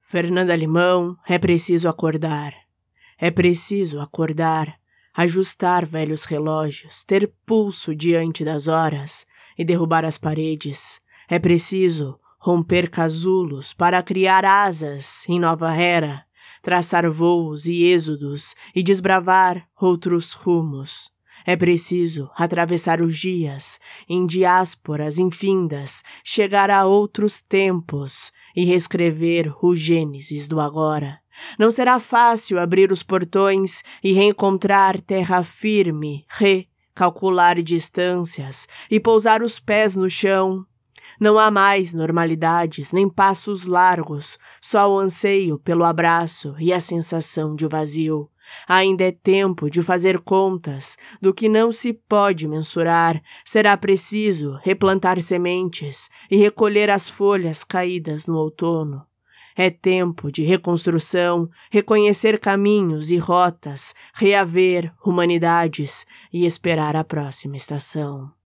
Fernanda Limão, é preciso acordar. É preciso acordar, ajustar velhos relógios, ter pulso diante das horas e derrubar as paredes. É preciso romper casulos para criar asas em nova era, traçar voos e êxodos e desbravar outros rumos. É preciso atravessar os dias, em diásporas infindas, chegar a outros tempos e reescrever o Gênesis do agora. Não será fácil abrir os portões e reencontrar terra firme, recalcular distâncias e pousar os pés no chão. Não há mais normalidades, nem passos largos, só o anseio pelo abraço e a sensação de vazio. Ainda é tempo de fazer contas do que não se pode mensurar. Será preciso replantar sementes e recolher as folhas caídas no outono. É tempo de reconstrução, reconhecer caminhos e rotas, reaver humanidades e esperar a próxima estação.